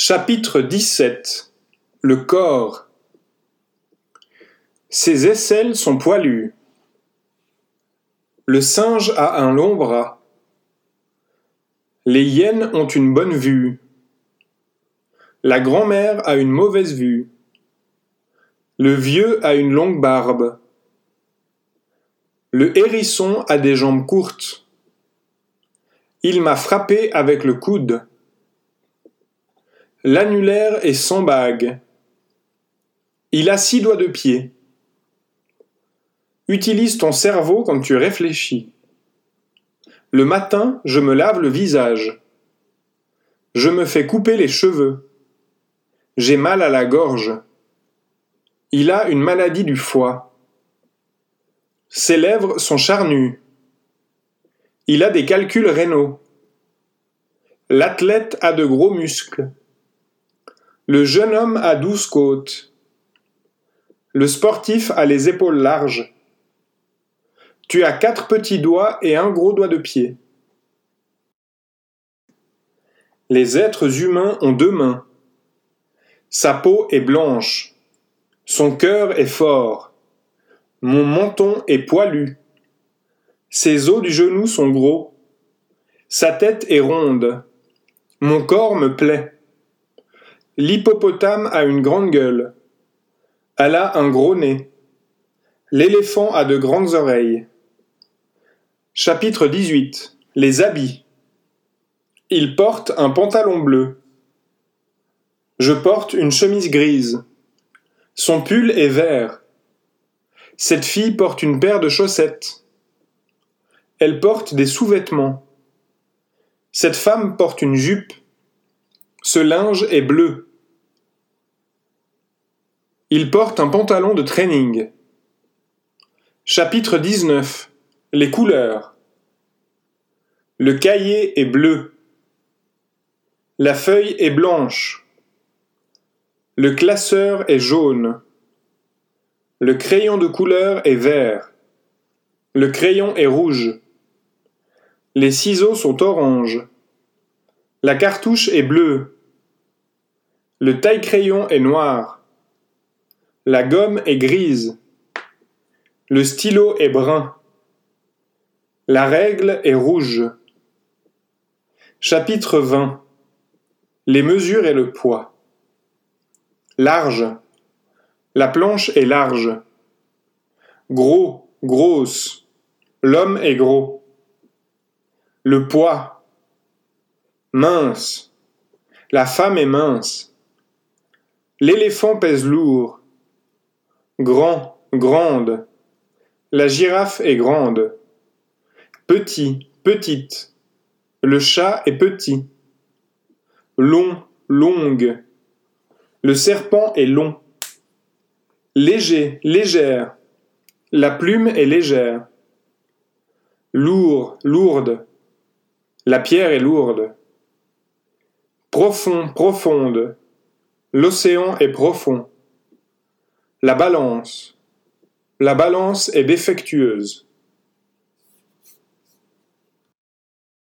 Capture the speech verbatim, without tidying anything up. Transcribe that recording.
Chapitre dix-sept. Le corps. Ses aisselles sont poilues. Le singe a un long bras. Les hyènes ont une bonne vue. La grand-mère a une mauvaise vue. Le vieux a une longue barbe. Le hérisson a des jambes courtes. Il m'a frappé avec le coude. L'annulaire est sans bague. Il a six doigts de pied. Utilise ton cerveau quand tu réfléchis. Le matin, je me lave le visage. Je me fais couper les cheveux. J'ai mal à la gorge. Il a une maladie du foie. Ses lèvres sont charnues. Il a des calculs rénaux. L'athlète a de gros muscles. Le jeune homme a douze côtes. Le sportif a les épaules larges. Tu as quatre petits doigts et un gros doigt de pied. Les êtres humains ont deux mains. Sa peau est blanche. Son cœur est fort. Mon menton est poilu. Ses os du genou sont gros. Sa tête est ronde. Mon corps me plaît. L'hippopotame a une grande gueule. Elle a un gros nez. L'éléphant a de grandes oreilles. Chapitre dix-huit. Les habits. Il porte un pantalon bleu. Je porte une chemise grise. Son pull est vert. Cette fille porte une paire de chaussettes. Elle porte des sous-vêtements. Cette femme porte une jupe. Ce linge est bleu. Il porte un pantalon de training. Chapitre dix-neuf. Les couleurs. Le cahier est bleu. La feuille est blanche. Le classeur est jaune. Le crayon de couleur est vert. Le crayon est rouge. Les ciseaux sont orange. La cartouche est bleue. Le taille-crayon est noir. La gomme est grise. Le stylo est brun. La règle est rouge. Chapitre vingt. Les mesures et le poids. Large. La planche est large. Gros, grosse. L'homme est gros. Le poids. Mince. La femme est mince. L'éléphant pèse lourd. Grand, grande. La girafe est grande. Petit, petite. Le chat est petit. Long, longue. Le serpent est long. Léger, légère. La plume est légère. Lourd, lourde. La pierre est lourde. Profond, profonde. L'océan est profond. La balance. La balance est défectueuse.